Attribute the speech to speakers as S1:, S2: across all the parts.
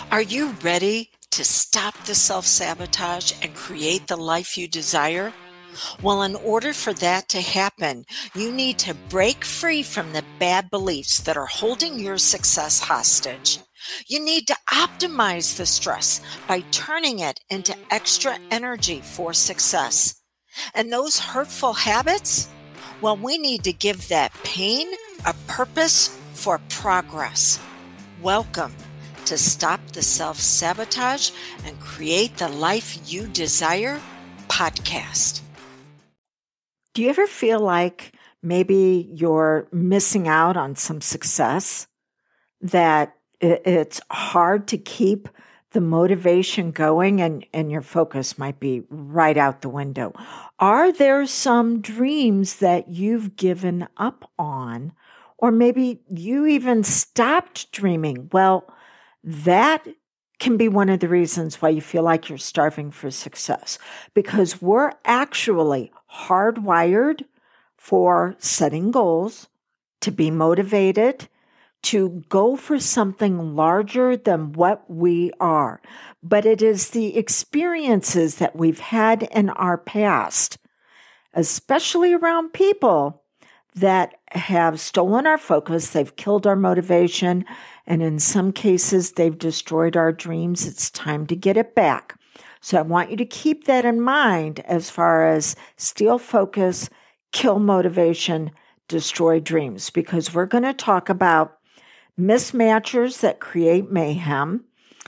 S1: Are you ready to stop the self-sabotage and create the life you desire? Well, in order for that to happen, you need to break free from the bad beliefs that are holding your success hostage. You need to optimize the stress by turning it into extra energy for success. And those hurtful habits? Well, we need to give that pain a purpose for progress. Welcome to Stop the Self-Sabotage and Create the Life You Desire podcast.
S2: Do you ever feel like maybe you're missing out on some success, that it's hard to keep the motivation going and your focus might be right out the window? Are there some dreams that you've given up on, or maybe you even stopped dreaming? Well, that can be one of the reasons why you feel like you're starving for success, because we're actually hardwired for setting goals, to be motivated, to go for something larger than what we are. But it is the experiences that we've had in our past, especially around people, that have stolen our focus. They've killed our motivation. And in some cases, they've destroyed our dreams. It's time to get it back. So I want you to keep that in mind as far as steal focus, kill motivation, destroy dreams, because we're going to talk about mismatchers that create mayhem,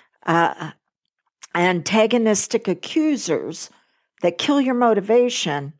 S2: antagonistic accusers that kill your motivation,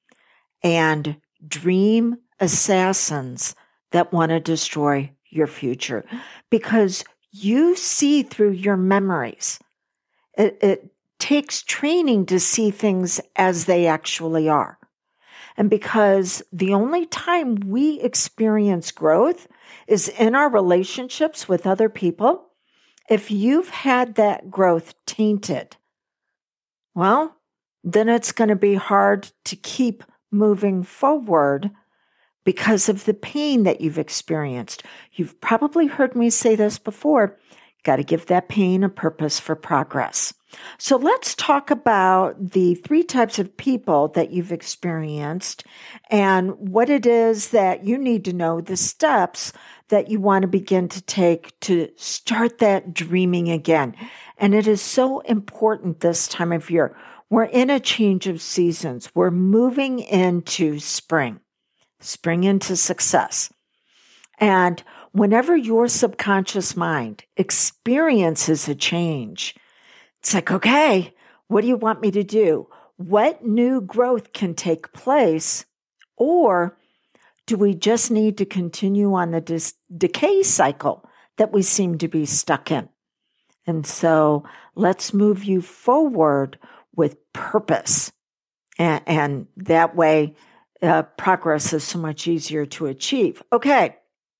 S2: and dream assassins that want to destroy your future, because you see through your memories. It takes training to see things as they actually are. And because the only time we experience growth is in our relationships with other people, if you've had that growth tainted, well, then it's going to be hard to keep moving forward because of the pain that you've experienced. You've probably heard me say this before. Got to give that pain a purpose for progress. So let's talk about the 3 types of people that you've experienced and what it is that you need to know, the steps that you want to begin to take to start that dreaming again. And it is so important this time of year. We're in a change of seasons. We're moving into spring into success. And whenever your subconscious mind experiences a change, it's like, okay, what do you want me to do? What new growth can take place? Or do we just need to continue on the decay cycle that we seem to be stuck in? And so let's move you forward with purpose. And that way, progress is so much easier to achieve. Okay.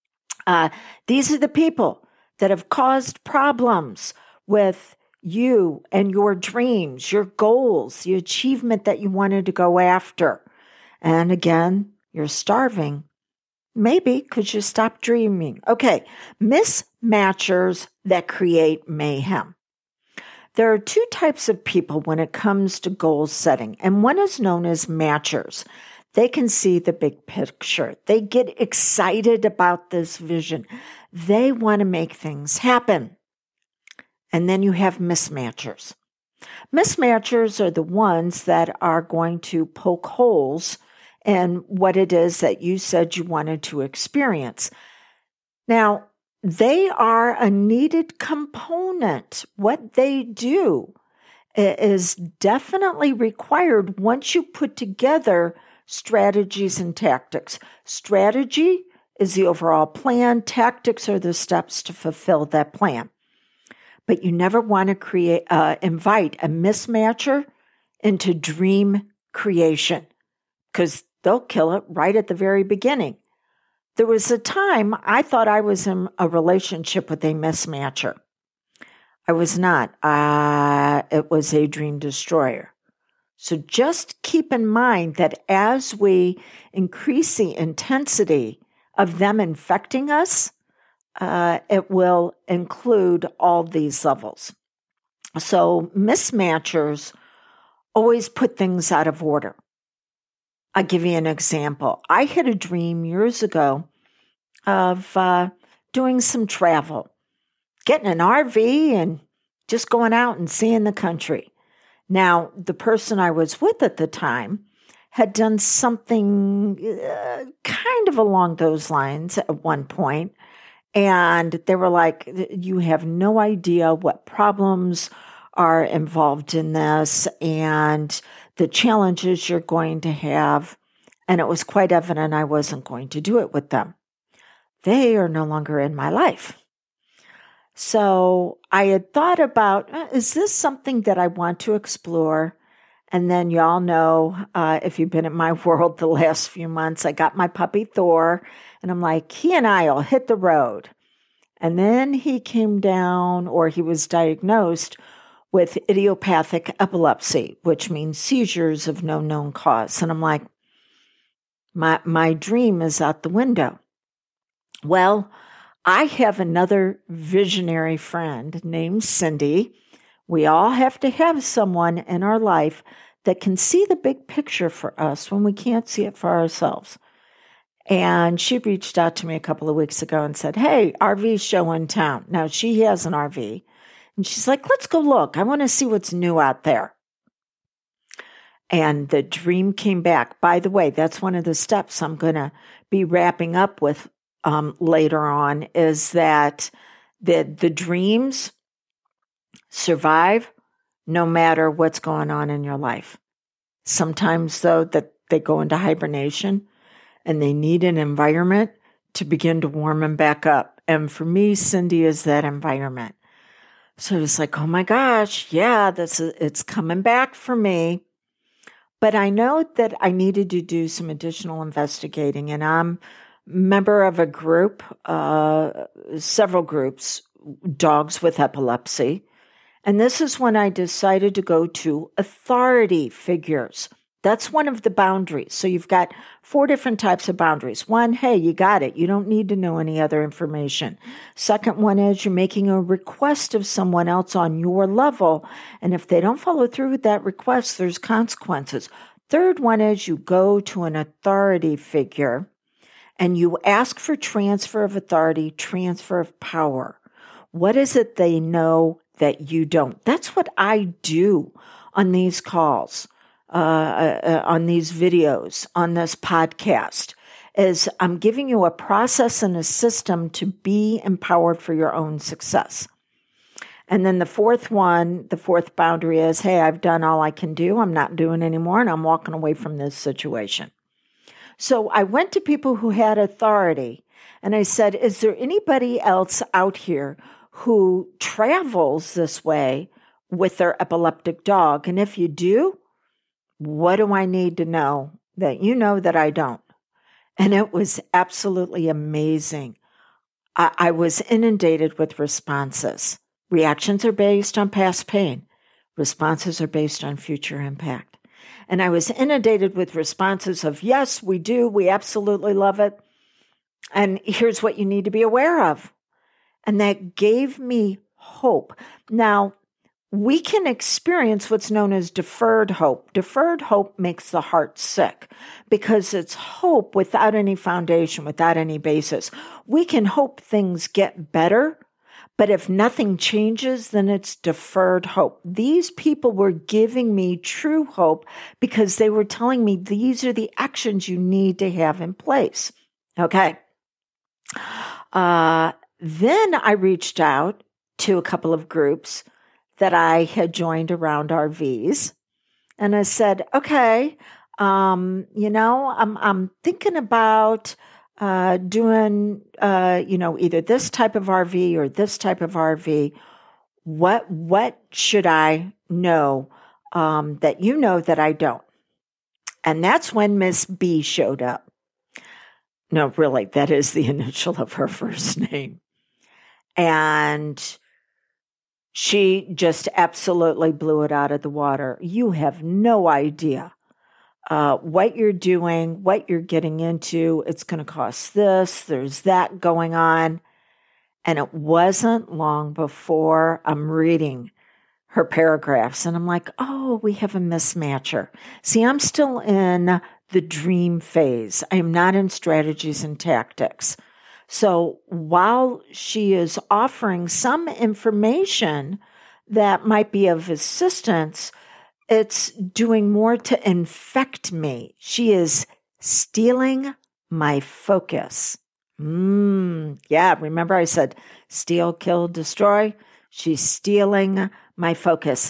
S2: These are the people that have caused problems with you and your dreams, your goals, the achievement that you wanted to go after. And again, you're starving. Maybe because you stopped dreaming. Okay. Mismatchers that create mayhem. There are 2 types of people when it comes to goal setting, and one is known as matchers. They can see the big picture. They get excited about this vision. They want to make things happen. And then you have mismatchers. Mismatchers are the ones that are going to poke holes in what it is that you said you wanted to experience. Now, they are a needed component. What they do is definitely required once you put together strategies and tactics. Strategy is the overall plan. Tactics are the steps to fulfill that plan. But you never want to invite a mismatcher into dream creation, because they'll kill it right at the very beginning. There was a time I thought I was in a relationship with a mismatcher. I was not. It was a dream destroyer. So just keep in mind that as we increase the intensity of them infecting us, it will include all these levels. So mismatchers always put things out of order. I'll give you an example. I had a dream years ago of doing some travel, getting an RV and just going out and seeing the country. Now, the person I was with at the time had done something kind of along those lines at one point, and they were like, you have no idea what problems are involved in this and the challenges you're going to have. And it was quite evident I wasn't going to do it with them. They are no longer in my life. So I had thought about, is this something that I want to explore? And then y'all know, if you've been in my world the last few months, I got my puppy Thor, and I'm like, he and I will hit the road. And then he came down, or he was diagnosed with idiopathic epilepsy, which means seizures of no known cause. And I'm like, my dream is out the window. Well, I have another visionary friend named Cindy. We all have to have someone in our life that can see the big picture for us when we can't see it for ourselves. And she reached out to me a couple of weeks ago and said, hey, RV show in town. Now, she has an RV. And she's like, let's go look. I want to see what's new out there. And the dream came back. By the way, that's one of the steps I'm going to be wrapping up with later on, is that the dreams survive no matter what's going on in your life. Sometimes, though, that they go into hibernation and they need an environment to begin to warm them back up. And for me, Cindy is that environment. So it's like, oh my gosh, yeah, it's coming back for me. But I know that I needed to do some additional investigating, and I'm member of a group, several groups, Dogs with Epilepsy. And this is when I decided to go to authority figures. That's one of the boundaries. So you've got 4 different types of boundaries. One, hey, you got it. You don't need to know any other information. Second one is you're making a request of someone else on your level. And if they don't follow through with that request, there's consequences. Third one is you go to an authority figure and you ask for transfer of authority, transfer of power. What is it they know that you don't? That's what I do on these calls, on these videos, on this podcast, is I'm giving you a process and a system to be empowered for your own success. And then the fourth boundary is, hey, I've done all I can do. I'm not doing anymore, and I'm walking away from this situation. So I went to people who had authority, and I said, is there anybody else out here who travels this way with their epileptic dog? And if you do, what do I need to know that you know that I don't? And it was absolutely amazing. I was inundated with responses. Reactions are based on past pain. Responses are based on future impact. And I was inundated with responses of, yes, we do. We absolutely love it. And here's what you need to be aware of. And that gave me hope. Now, we can experience what's known as deferred hope. Deferred hope makes the heart sick because it's hope without any foundation, without any basis. We can hope things get better, but if nothing changes, then it's deferred hope. These people were giving me true hope because they were telling me these are the actions you need to have in place. Okay. Then I reached out to a couple of groups that I had joined around RVs. And I said, okay, I'm thinking about doing, either this type of RV or this type of RV. What should I know that you know that I don't? And that's when Miss B showed up. No, really, that is the initial of her first name. And she just absolutely blew it out of the water. You have no idea what you're doing, what you're getting into. It's going to cost this. There's that going on. And it wasn't long before I'm reading her paragraphs and I'm like, oh, we have a mismatcher. See, I'm still in the dream phase. I am not in strategies and tactics. So while she is offering some information that might be of assistance, it's doing more to infect me. She is stealing my focus. Yeah, remember I said steal, kill, destroy? She's stealing my focus.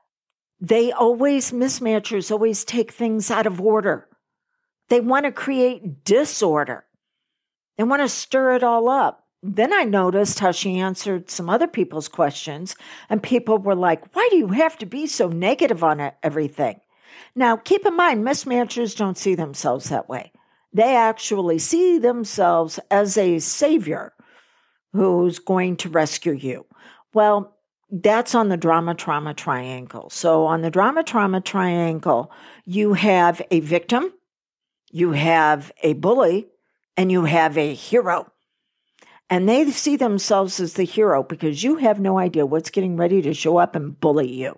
S2: Mismatchers always take things out of order. They want to create disorder. They want to stir it all up. Then I noticed how she answered some other people's questions, and people were like, why do you have to be so negative on everything? Now, keep in mind, mismatchers don't see themselves that way. They actually see themselves as a savior who's going to rescue you. Well, that's on the drama trauma triangle. So on the drama trauma triangle, you have a victim, you have a bully, and you have a hero. And they see themselves as the hero because you have no idea what's getting ready to show up and bully you.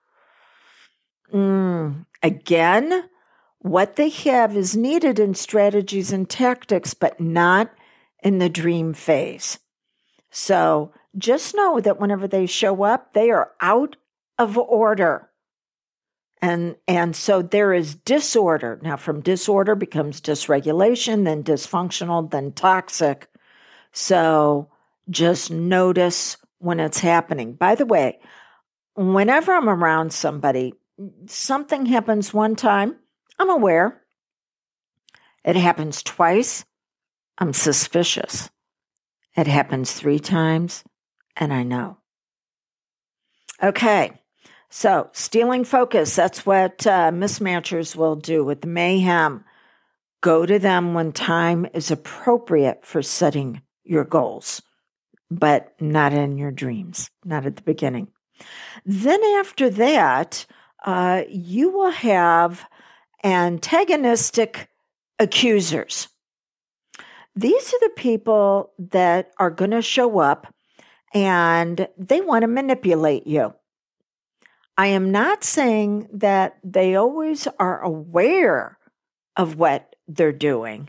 S2: Again, what they have is needed in strategies and tactics, but not in the dream phase. So just know that whenever they show up, they are out of order. And so there is disorder. Now, from disorder becomes dysregulation, then dysfunctional, then toxic. So just notice when it's happening. By the way, whenever I'm around somebody, something happens one time, I'm aware. It happens twice, I'm suspicious. It happens 3 times, and I know. Okay, so stealing focus, that's what mismatchers will do with the mayhem. Go to them when time is appropriate for setting your goals, but not in your dreams, not at the beginning. Then after that, you will have antagonistic accusers. These are the people that are going to show up and they want to manipulate you. I am not saying that they always are aware of what they're doing,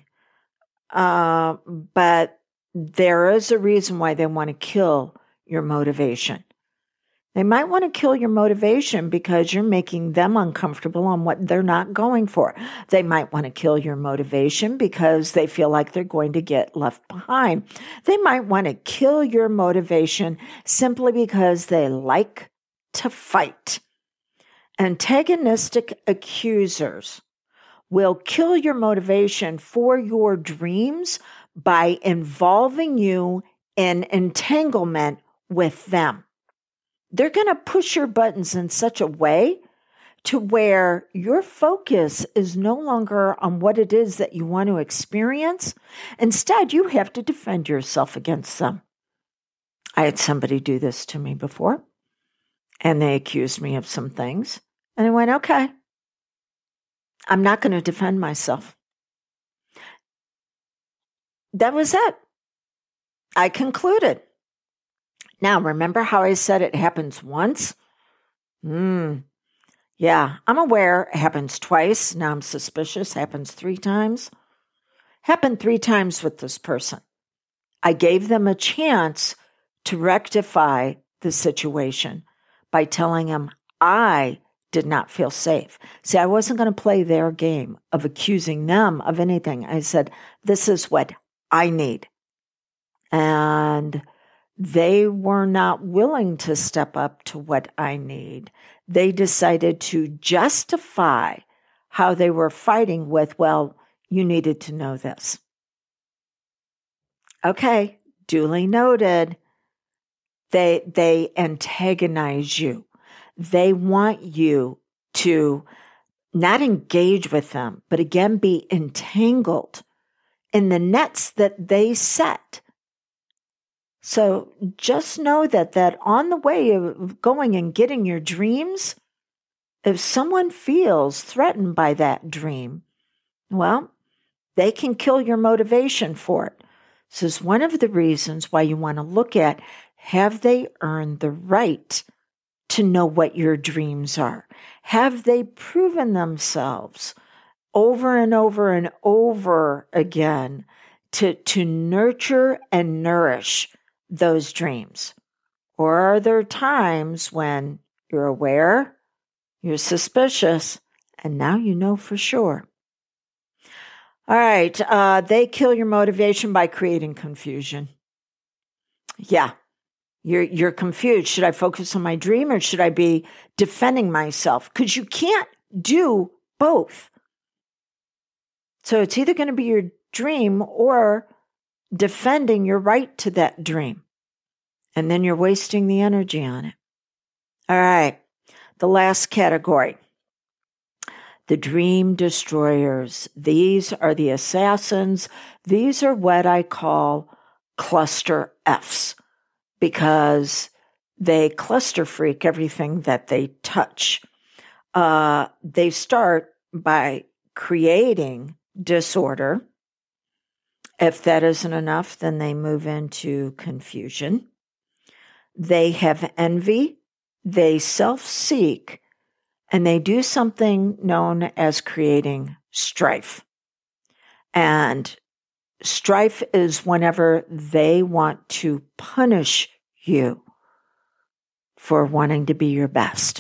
S2: but there is a reason why they want to kill your motivation. They might want to kill your motivation because you're making them uncomfortable on what they're not going for. They might want to kill your motivation because they feel like they're going to get left behind. They might want to kill your motivation simply because they like to fight. Antagonistic accusers will kill your motivation for your dreams by involving you in entanglement with them. They're going to push your buttons in such a way to where your focus is no longer on what it is that you want to experience. Instead, you have to defend yourself against them. I had somebody do this to me before, and they accused me of some things. And I went, okay, I'm not going to defend myself. That was it. I concluded. Now, remember how I said it happens once? Yeah, I'm aware it happens twice. Now I'm suspicious. Happens 3 times. Happened 3 times with this person. I gave them a chance to rectify the situation by telling them I did not feel safe. See, I wasn't going to play their game of accusing them of anything. I said, this is what I need. And they were not willing to step up to what I need. They decided to justify how they were fighting with, well, you needed to know this. Okay, duly noted. They antagonize you. They want you to not engage with them, but again, be entangled in the nets that they set. So just know that on the way of going and getting your dreams, if someone feels threatened by that dream, well, they can kill your motivation for it. This is one of the reasons why you want to look at, have they earned the right to know what your dreams are? Have they proven themselves over and over and over again to nurture and nourish those dreams? Or are there times when you're aware, you're suspicious, and now you know for sure? All right, they kill your motivation by creating confusion. Yeah, you're confused. Should I focus on my dream or should I be defending myself? Because you can't do both. So it's either going to be your dream or defending your right to that dream. And then you're wasting the energy on it. All right, the last category. The dream destroyers. These are the assassins. These are what I call cluster Fs because they cluster freak everything that they touch. They start by creating disorder. If that isn't enough, then they move into confusion. They have envy. They self-seek. And they do something known as creating strife. And strife is whenever they want to punish you for wanting to be your best.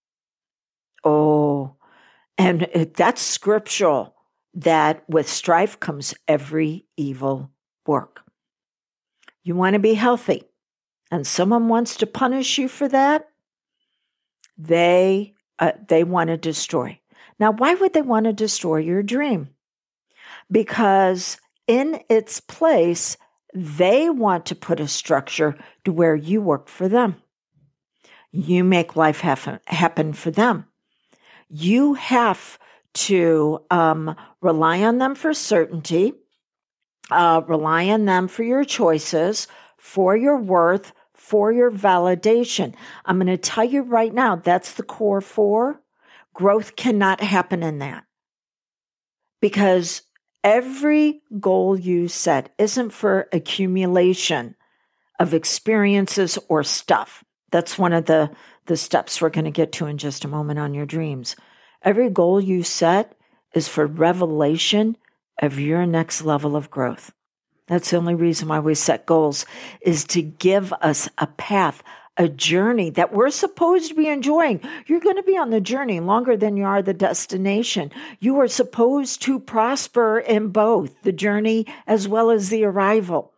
S2: Oh, and that's scriptural, that with strife comes every evil work. You want to be healthy, and someone wants to punish you for that, they want to destroy. Now, why would they want to destroy your dream? Because in its place, they want to put a structure to where you work for them. You make life happen for them. You have to rely on them for certainty, rely on them for your choices, for your worth, for your validation. I'm going to tell you right now, that's the core 4. Growth cannot happen in that. Because every goal you set isn't for accumulation of experiences or stuff. That's one of the steps we're going to get to in just a moment on your dreams. Every goal you set is for revelation of your next level of growth. That's the only reason why we set goals, is to give us a path, a journey that we're supposed to be enjoying. You're going to be on the journey longer than you are the destination. You are supposed to prosper in both the journey as well as the arrival.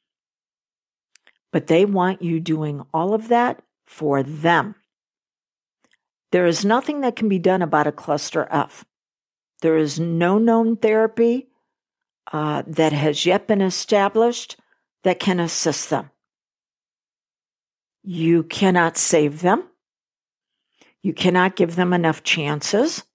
S2: But they want you doing all of that for them. There is nothing that can be done about a cluster F. There is no known therapy that has yet been established that can assist them. You cannot save them. You cannot give them enough chances.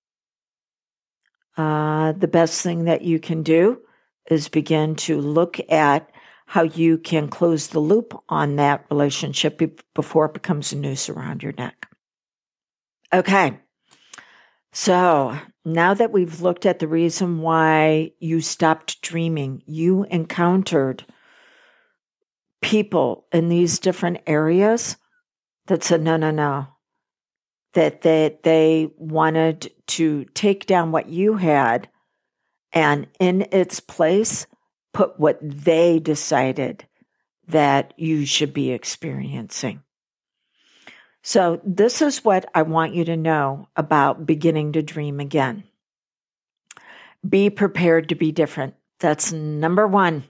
S2: The best thing that you can do is begin to look at how you can close the loop on that relationship before it becomes a noose around your neck. Okay. So now that we've looked at the reason why you stopped dreaming, you encountered people in these different areas that said, no, that they wanted to take down what you had and in its place put what they decided that you should be experiencing. So this is what I want you to know about beginning to dream again. Be prepared to be different. That's number 1.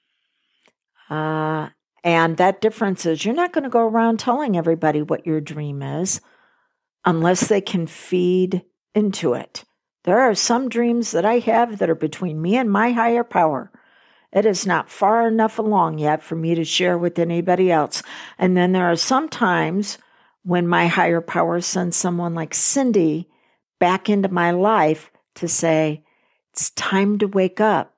S2: And that difference is you're not going to go around telling everybody what your dream is unless they can feed into it. There are some dreams that I have that are between me and my higher power. It is not far enough along yet for me to share with anybody else. And then there are some times when my higher power sends someone like Cindy back into my life to say, it's time to wake up.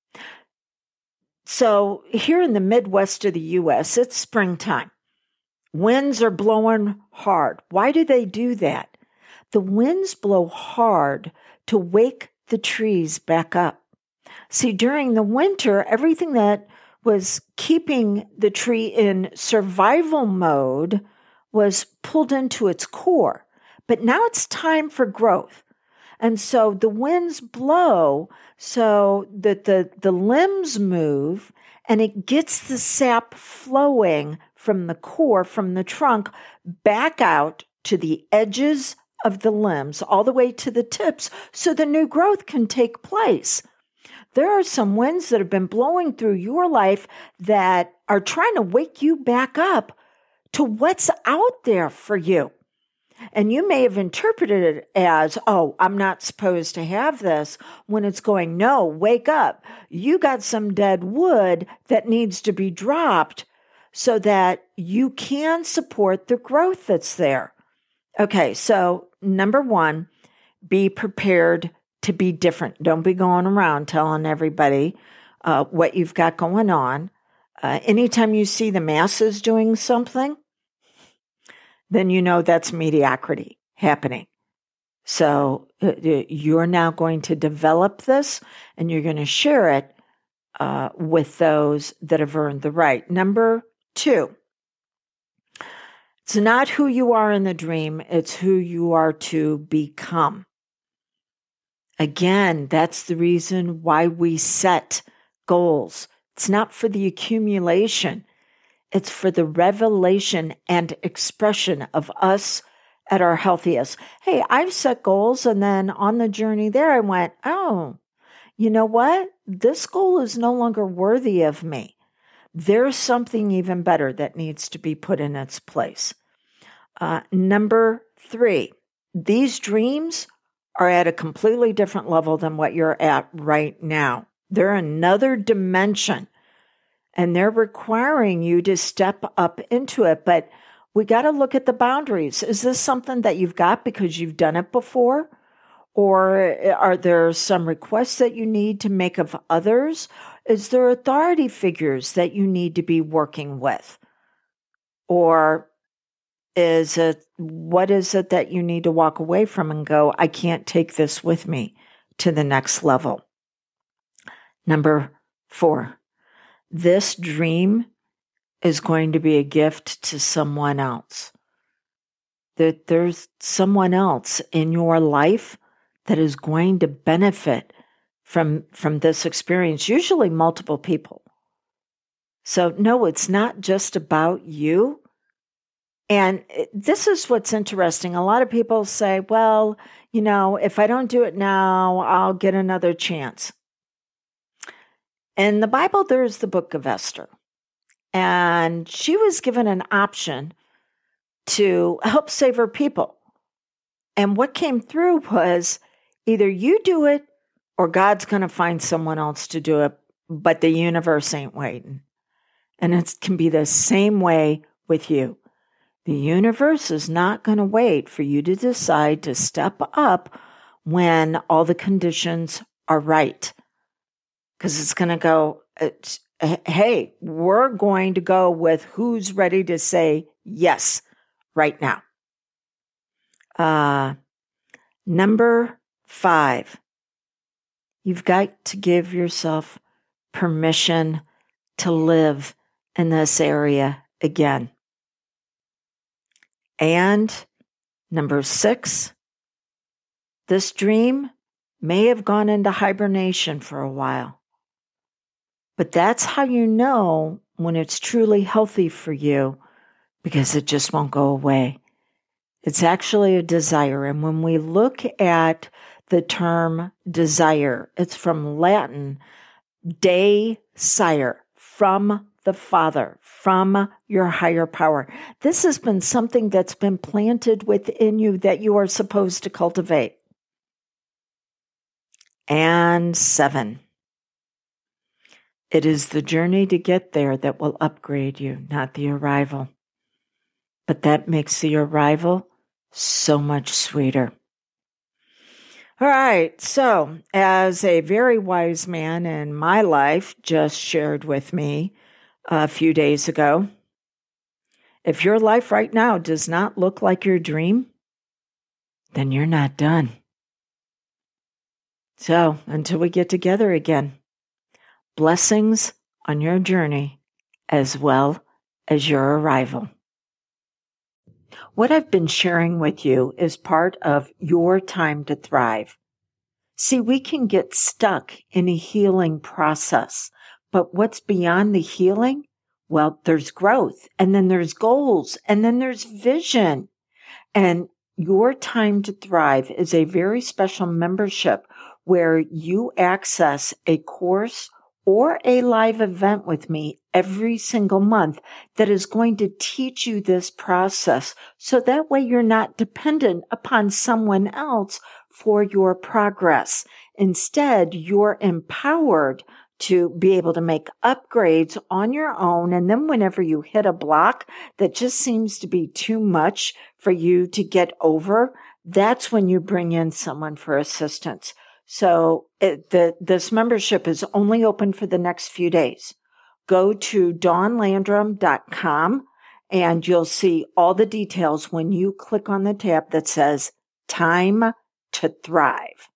S2: So here in the Midwest of the U.S., it's springtime. Winds are blowing hard. Why do they do that? The winds blow hard to wake the trees back up. See, during the winter, everything that was keeping the tree in survival mode was pulled into its core. But now it's time for growth. And so the winds blow so that the limbs move, and it gets the sap flowing from the core, from the trunk, back out to the edges of the limbs, all the way to the tips, so the new growth can take place. There are some winds that have been blowing through your life that are trying to wake you back up to what's out there for you. And you may have interpreted it as, oh, I'm not supposed to have this, when it's going, no, wake up. You got some dead wood that needs to be dropped so that you can support the growth that's there. Okay, so number one, be prepared to be different. Don't be going around telling everybody what you've got going on. Anytime you see the masses doing something, then you know that's mediocrity happening. So you're now going to develop this, and you're going to share it with those that have earned the right. Number two, it's not who you are in the dream, it's who you are to become. Again, that's the reason why we set goals. It's not for the accumulation. It's for the revelation and expression of us at our healthiest. Hey, I've set goals, and then on the journey there, I went, oh, you know what? This goal is no longer worthy of me. There's something even better that needs to be put in its place. Number three, these dreams are at a completely different level than what you're at right now. They're another dimension. And they're requiring you to step up into it. But we got to look at the boundaries. Is this something that you've got because you've done it before? Or are there some requests that you need to make of others? Is there authority figures that you need to be working with? Or what is it that you need to walk away from and go, I can't take this with me to the next level? Number four. This dream is going to be a gift to someone else. That there's someone else in your life that is going to benefit from this experience, usually multiple people. So no, it's not just about you. And this is what's interesting. A lot of people say, well, if I don't do it now, I'll get another chance. In the Bible, there's the book of Esther, and she was given an option to help save her people. And what came through was either you do it or God's going to find someone else to do it, but the universe ain't waiting. And it can be the same way with you. The universe is not going to wait for you to decide to step up when all the conditions are right. Because it's going to go, hey, we're going to go with who's ready to say yes right now. Number 5, you've got to give yourself permission to live in this area again. And number 6, this dream may have gone into hibernation for a while. But that's how you know when it's truly healthy for you, because it just won't go away. It's actually a desire. And when we look at the term desire, it's from Latin, desire, from the Father, from your higher power. This has been something that's been planted within you that you are supposed to cultivate. And 7. It is the journey to get there that will upgrade you, not the arrival. But that makes the arrival so much sweeter. All right, so as a very wise man in my life just shared with me a few days ago, if your life right now does not look like your dream, then you're not done. So until we get together again, blessings on your journey as well as your arrival. What I've been sharing with you is part of your time to thrive. See, we can get stuck in a healing process, but what's beyond the healing? Well, there's growth, and then there's goals, and then there's vision. And your time to thrive is a very special membership where you access a course or a live event with me every single month that is going to teach you this process. So that way you're not dependent upon someone else for your progress. Instead, you're empowered to be able to make upgrades on your own. And then whenever you hit a block that just seems to be too much for you to get over, that's when you bring in someone for assistance. So this membership is only open for the next few days. Go to dawnlandrum.com and you'll see all the details when you click on the tab that says Time to Thrive.